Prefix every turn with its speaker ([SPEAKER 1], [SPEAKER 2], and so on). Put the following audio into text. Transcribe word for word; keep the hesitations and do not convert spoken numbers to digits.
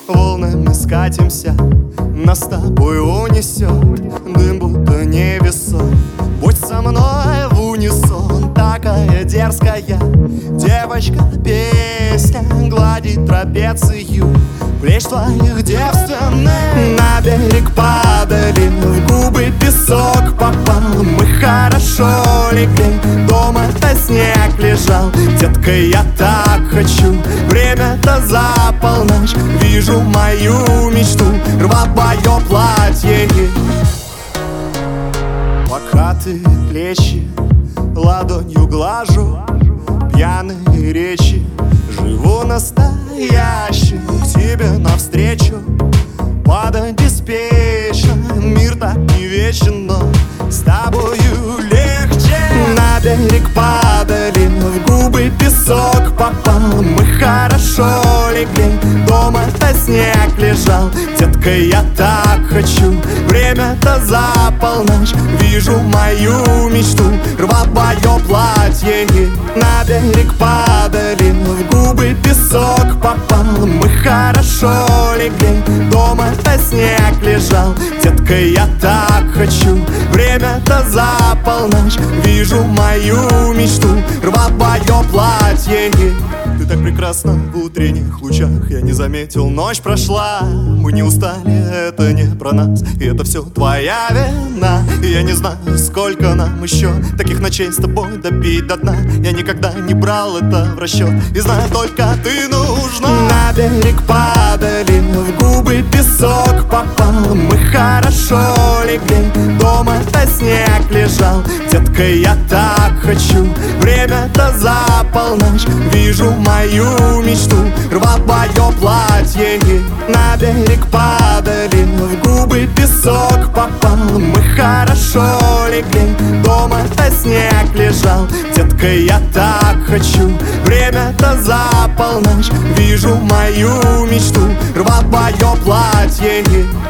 [SPEAKER 1] волнами скатимся, нас с тобой унесет дым, будто невесом. Будь со мной в унисон, такая дерзкая девочка, песня гладит трапецию плеч твоих девственных. На берег падали, в губы песок попал, мы хорошо легли, дома-то снег лежал. Детка, я так хочу, время-то за полночь, вижу мою мечту, рваное платье. Пока ты плечи ладонью глажу, пьяные речи, живу настоящим, к тебе навстречу падать беспечно. Мир так не вечен, но с тобою легче. На берег падали, в губы песок попал, мы хорошо легли, дома-то снег лежал. Детка, я так хочу, время-то за полночь, вижу мою мечту, рваное платье. На берег падали, в губы песок попал, мы хорошо легли, дома-то снег лежал. Детка, я так хочу, время-то за полночь, вижу мою мечту, рваное платье. Ты так прекрасна в утренних лучах, я не заметил, ночь прошла. Мы не устали, это не про нас, и это все твоя вина. И я не знаю, сколько нам еще таких ночей с тобой допить до дна. Я никогда не брал это в расчет, и знаю, только ты нужна. На берег падали, в губы песок попал, мы хорошо легли, дома-то снег лежал. Детка, я так хочу, время-то за полночь, вижу мою мечту, рваное платье. На берег падали, в губы песок попал, мы хорошо легли, дома-то снег лежал. Детка, я так хочу, время-то за полночь, вижу мою мечту, рваное платье.